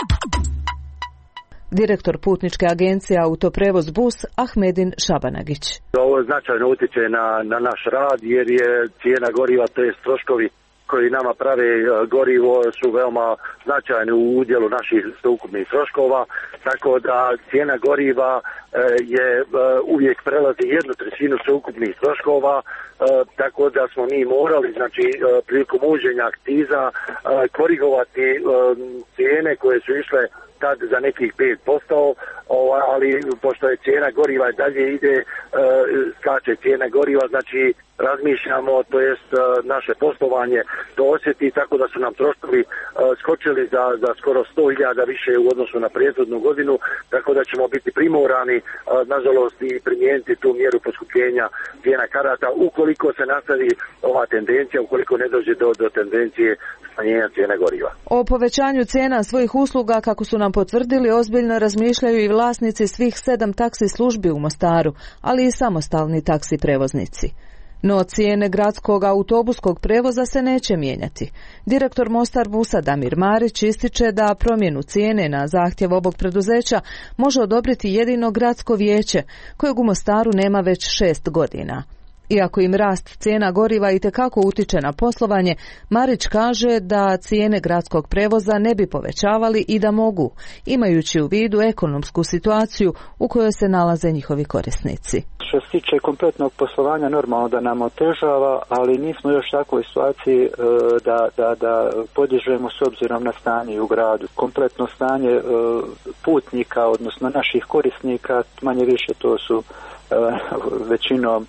Direktor putničke agencije Autoprevoz Bus Ahmedin Šabanagić. Ovo značajno utječe na naš rad jer je cijena goriva, to je troškovi koji nama prave gorivo su veoma značajni u udjelu naših ukupnih troškova, tako da cijena goriva je uvijek prelazi 1/3 sveukupnih troškova, tako da smo mi morali, znači, prilikom uvođenja akciza korigovati cijene koje su išle tad za nekih 5%, ali pošto je cijena goriva i dalje ide, skače cijena goriva, znači razmišljamo, to jest naše poslovanje to osjeti, tako da su nam troškovi skočili za skoro 100.000 više u odnosu na prethodnu godinu, tako da ćemo biti primorani, nažalost, i primijeniti tu mjeru poskupljenja cijena karata ukoliko se nastavi ova tendencija, ukoliko ne dođe do tendencije smanjenja cijene goriva. O povećanju cijena svojih usluga, kako su nam potvrdili, ozbiljno razmišljaju i vlasnici svih 7 taksi službi u Mostaru, ali i samostalni taksi prevoznici. No cijene gradskog autobuskog prevoza se neće mijenjati. Direktor Mostar Busa Damir Marić ističe da promjenu cijene na zahtjev ovog preduzeća može odobriti jedino gradsko vijeće, kojeg u Mostaru nema već 6 godina. Iako im rast cijena goriva itekako utiče na poslovanje, Marić kaže da cijene gradskog prevoza ne bi povećavali i da mogu, imajući u vidu ekonomsku situaciju u kojoj se nalaze njihovi korisnici. Što se tiče kompletnog poslovanja, normalno da nam otežava, ali nismo još u takvoj situaciji da podižemo s obzirom na stanje u gradu. Kompletno stanje putnika, odnosno naših korisnika, manje više to su većinom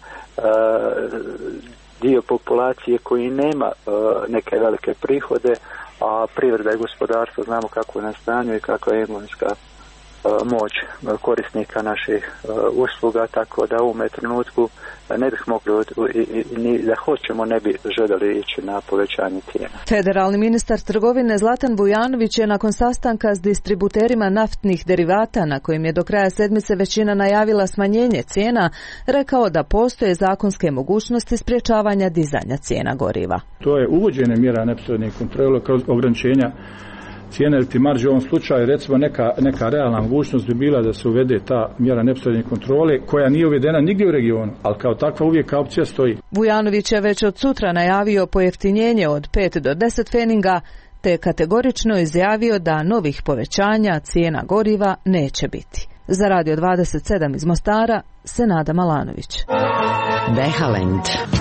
dio populacije koji nema neke velike prihode, a privreda i gospodarstvo znamo kako je na stanju i kakva je imovinska moć korisnika naših usluga, tako da u ovom trenutku ne bih mogli, ni da hoćemo, ne bi željeli ići na povećanje cijena. Federalni ministar trgovine Zlatan Vujanović je nakon sastanka s distributerima naftnih derivata, na kojim je do kraja sedmice većina najavila smanjenje cijena, rekao da postoje zakonske mogućnosti sprječavanja dizanja cijena goriva. To je uvođenje mjera neposredne kontrole kroz ograničenja cijene ili marže. U ovom slučaju, recimo, neka realna mogućnost bi bila da se uvede ta mjera neposredne kontrole koja nije uvedena nigdje u regionu, ali kao takva uvijek kao opcija stoji. Vujanović je već od sutra najavio pojeftinjenje od 5 do 10 pfeninga, te kategorično izjavio da novih povećanja cijena goriva neće biti. Za Radio 27 iz Mostara, Senada Malanović. Behalend.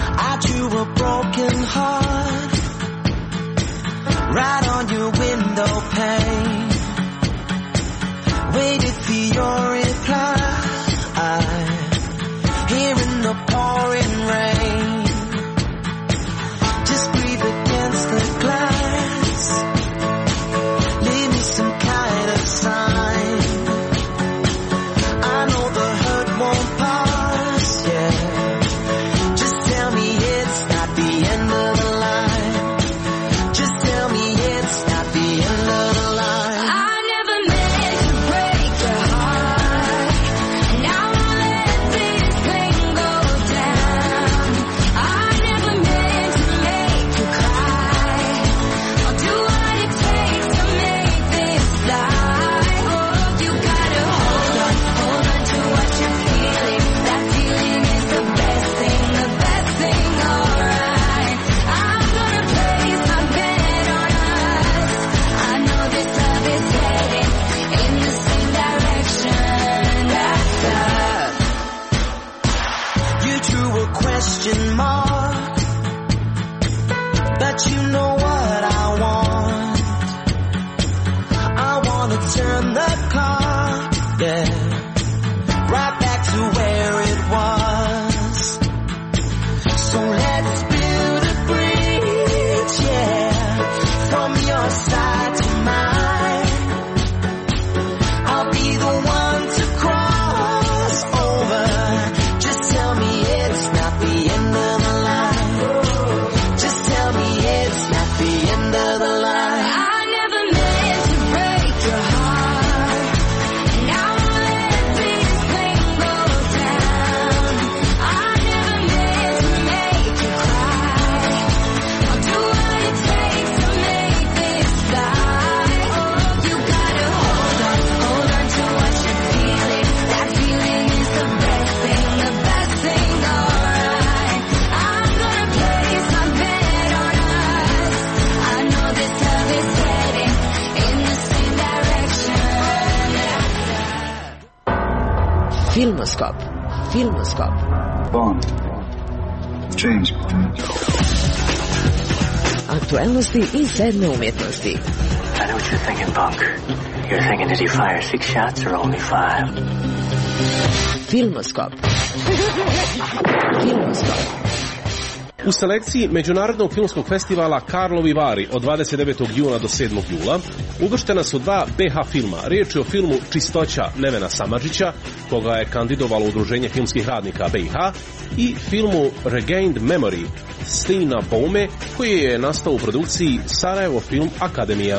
Right on your window pane, waited for your reply, here in the pouring rain, just breathe against the glass, leave me some kind of sign, I know the hurt won't pass, yeah, just tell me it's not the end of the line. But you know what I want. I want to turn the clock, yeah, right back to where it was. So let's build a bridge, yeah, from your side to mine. Filmoskop. Filmoskop. Bond. James Bond. Aktuelnosti i sedme umjetnosti. I know what you're thinking, punk. You're thinking, did he fire 6 shots or only 5? Filmoskop. Filmoskop. U selekciji Međunarodnog filmskog festivala Karlovi Vari od 29. juna do 7. jula uvrštena su 2 BH filma. Riječ je o filmu Čistoća Nevena Samardžića, koga je kandidovalo Udruženje filmskih radnika BiH, i filmu Regained Memory Stina Baume, koji je nastao u produkciji Sarajevo Film Akademija.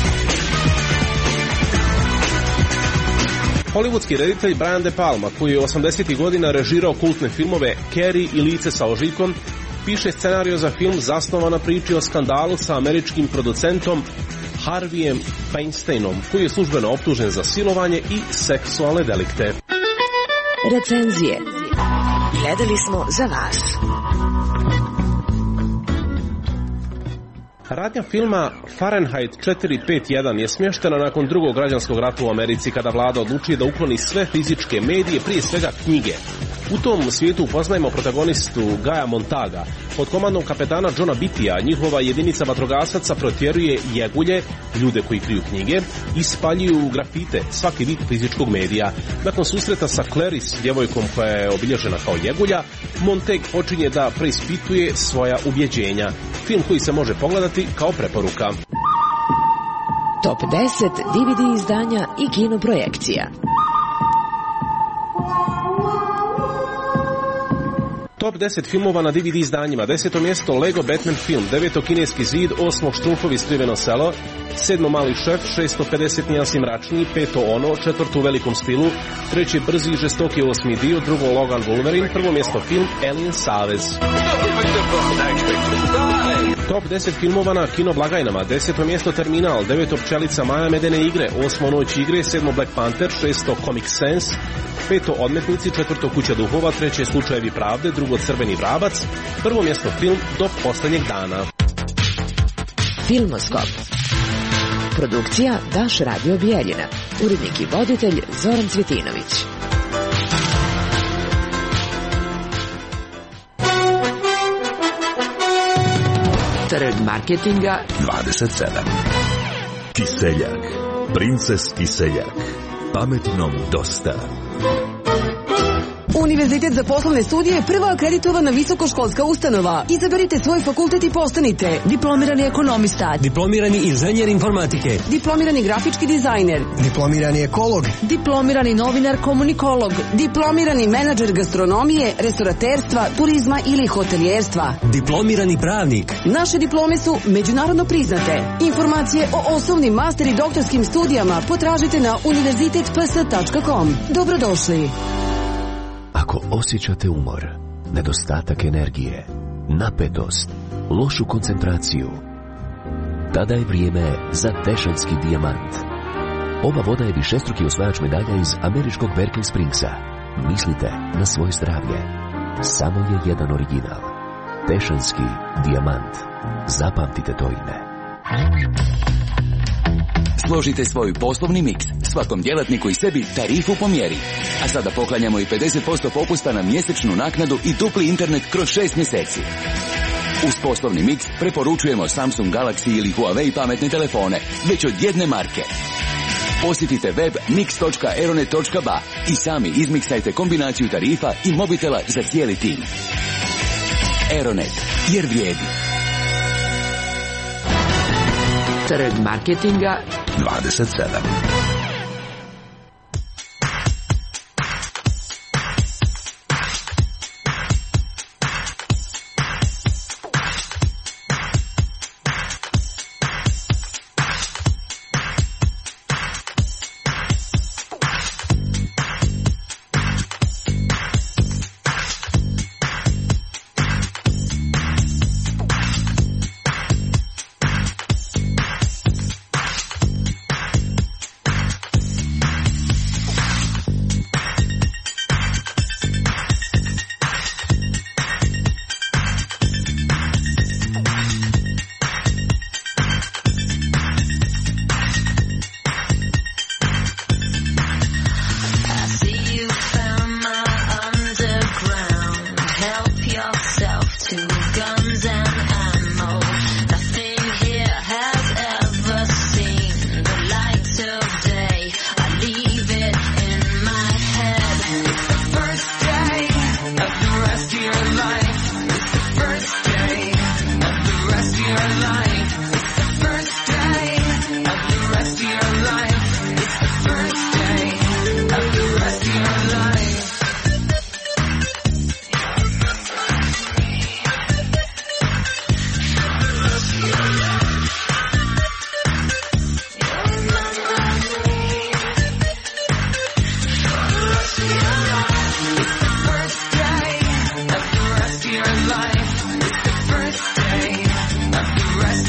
Hollywoodski reditelj Brian De Palma, koji je 80. godina režirao kultne filmove Carrie i Lice sa ožiljkom, piše scenario za film zasnovan na priči o skandalu sa američkim producentom Harveyem Weinsteinom, koji je službeno optužen za silovanje i seksualne delikte. Recenzije. Gledali smo za vas. Radnja filma Fahrenheit 451 je smještena nakon drugog građanskog rata u Americi, kada vlada odlučuje da ukloni sve fizičke medije, prije svega knjige. U tom svijetu upoznajemo protagonistu Gaja Montaga. Pod komandom kapetana Johna Beattya njihova jedinica vatrogasaca protjeruje jegulje, ljude koji kriju knjige, i spaljuju grafite, svaki vid fizičkog medija. Nakon susreta sa Clarice, djevojkom koja je obilježena kao jegulja, Montag počinje da preispituje svoja ubjeđenja. Film koji se može pogledati kao preporuka. Top 10 DVD izdanja i kinoprojekcija. Top 10 filmova na DVD izdanjima. 10. mjesto Lego Batman film, 9. Kineski zid, 8. Štrumfovi skriveno selo, 7. Mali šef, 6. 50 nijansi mračniji, 5. Ono, 4. U velikom stilu, 3. Brzi i žestoki 8. dio, 2. Logan Wolverine, 1. mjesto film Alien Savez. Top 10 filmova na kino blagajnama. 10. mjesto Terminal, 9. Pčelica Maja Medene igre, 8. Noć igre, 7. Black Panther, 6. Comic Sans, 5. Odmetnici, 4. Kuća duhova, 3. Slučajevi pravde, 2. Crveni vrabac, 1. mjesto film Do posljednjeg dana. Filmoskop. Produkcija Daš Radio Bijeljina. Urednik i voditelj Zoran Cvjetinović. Trg marketinga 27. Kiseljak. Princes Kiseljak. Pametnom dosta. Univerzitet za poslovne studije je prva akreditovana visokoškolska ustanova. Izaberite svoj fakultet i postanite diplomirani ekonomista, diplomirani inženjer informatike, diplomirani grafički dizajner, diplomirani ekolog, diplomirani novinar komunikolog, diplomirani menadžer gastronomije, restoraterstva, turizma ili hotelijerstva, diplomirani pravnik. Naše diplome su međunarodno priznate. Informacije o osnovnim, master i doktorskim studijama potražite na univerzitetps.com. Dobrodošli. Ako osjećate umor, nedostatak energije, napetost, lošu koncentraciju, tada je vrijeme za Tešanski dijamant. Ova voda je višestruki osvajač medalja iz američkog Berkeley Springsa. Mislite na svoje zdravlje. Samo je jedan original. Tešanski dijamant. Zapamtite to ime. Složite svoj poslovni miks, svakom djelatniku i sebi tarifu po mjeri. A sada poklanjamo i 50% popusta na mjesečnu naknadu i dupli internet kroz 6 mjeseci. Uz poslovni miks preporučujemo Samsung Galaxy ili Huawei pametne telefone, već od jedne marke. Posjetite web mix.aeronet.ba i sami izmiksajte kombinaciju tarifa i mobitela za cijeli tim. Aeronet, jer vrijedi. Trg marketinga 27.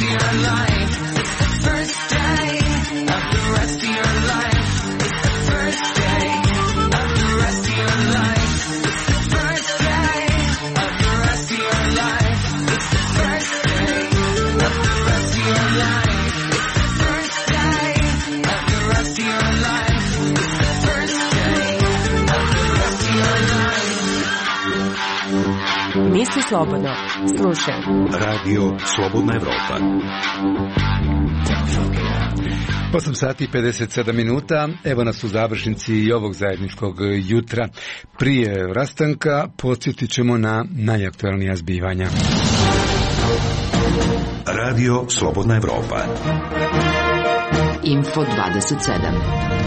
of your life. It's the first day of the rest of your life. It's the first day of the rest of your life. It's the first day of the rest of your life. It's the first day of the rest of your life. It's the first day of the rest of your life. It's the first day of the rest of your life. Misli slobodno, slušaj. Radio Slobodna Evropa. 8 sati i 57 minuta, evo nas u završnici i ovog zajedničkog jutra. Prije rastanka podsjetit ćemo na najaktualnija zbivanja. Radio Slobodna Evropa. Info 27.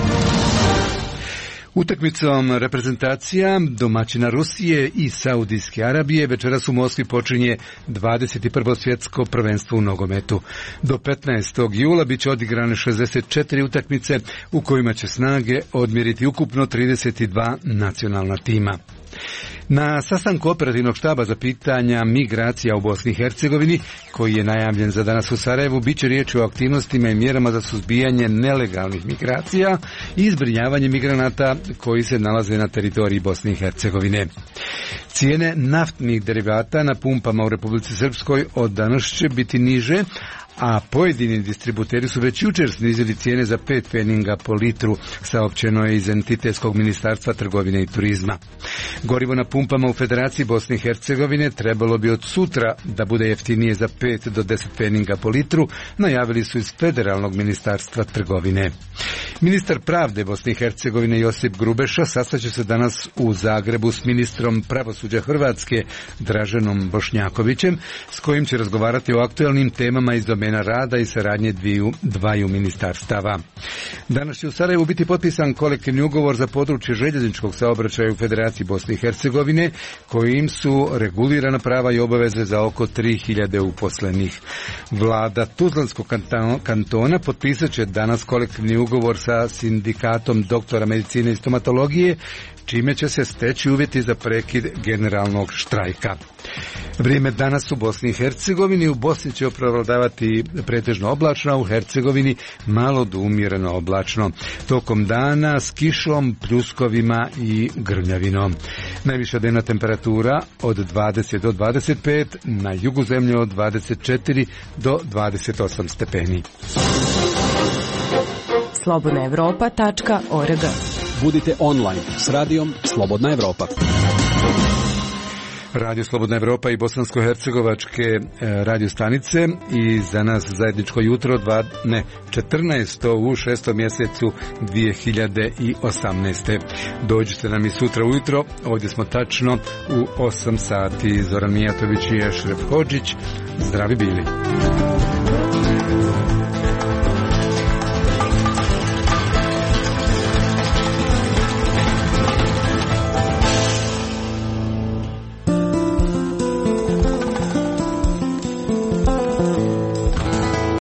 Utakmicom reprezentacija domaćina Rusije i Saudijske Arabije večeras u Moskvi počinje 21. svjetsko prvenstvo u nogometu. Do 15. jula bit će odigrane 64 utakmice u kojima će snage odmjeriti ukupno 32 nacionalna tima. Na sastanku operativnog štaba za pitanja migracija u Bosni i Hercegovini, koji je najavljen za danas u Sarajevu, bit će riječ o aktivnostima i mjerama za suzbijanje nelegalnih migracija i zbrinjavanje migranata koji se nalaze na teritoriji Bosne i Hercegovine. Cijene naftnih derivata na pumpama u Republici Srpskoj od danas će biti niže, a pojedini distributeri su već jučer snizili cijene za 5 pfeninga po litru, saopćeno je iz Entitetskog ministarstva trgovine i turizma. Gorivo na pumpama u Federaciji Bosne i Hercegovine trebalo bi od sutra da bude jeftinije za 5 do 10 pfeninga po litru, najavili su iz Federalnog ministarstva trgovine. Ministar pravde Bosne i Hercegovine Josip Grubeša sastaće se danas u Zagrebu s ministrom pravosuđa Hrvatske Draženom Bošnjakovićem, s kojim će razgovarati o aktualnim temama iz domena rada i saradnje dvaju ministarstava. Danas će u Sarajevu biti potpisan kolektivni ugovor za područje željezničkog saobraćaja u Federaciji Bosne i Hercegovine, kojim su regulirana prava i obaveze za oko 3000 uposlenih. Vlada Tuzlanskog kantona potpisat će danas kolektivni ugovor sa sindikatom doktora medicine i stomatologije, čime će se steći uvjeti za prekid generalnog štrajka. Vrijeme danas u Bosni i Hercegovini. U Bosni će prevladavati pretežno oblačno, a u Hercegovini malo do umjereno oblačno. Tokom dana s kišom, pljuskovima i grmljavinom. Najviša dnevna temperatura od 20 do 25, na jugu zemlje od 24 do 28 stepeni. slobodnaevropa.org. Budite online s radijom Slobodna Evropa. Radio Slobodna Evropa i bosansko-hercegovačke radio stanice i za nas zajedničko jutro 14. u 6. mjesecu 2018. Dođite nam i sutra ujutro, ovdje smo tačno u 8 sati. Zoran Mijatović i Ešref Hodžić, zdravi bili.